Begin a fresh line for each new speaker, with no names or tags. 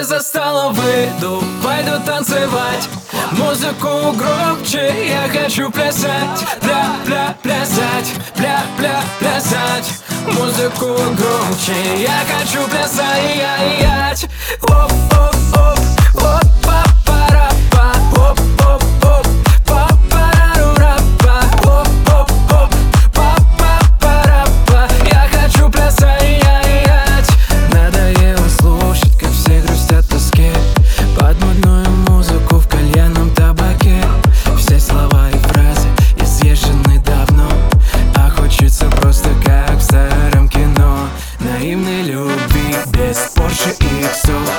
не застала, выйду, пойду танцевать. Музыку громче, я хочу плясать. Плясать, плясать. Музыку громче, я хочу плясать. Оп, оп, оп, оп, па-па-ра-па. Оп, оп, оп, па-па-ра-ра-па. Оп, оп, оп, па-па-па-ра-па. Я хочу плясать. Надоело слушать, как все грустят в тоске под модную музыку в кальянном табаке. Все слова и фразы изъезжены давно, а хочется просто как в старом кино. Наивной любви без Порше и иксов.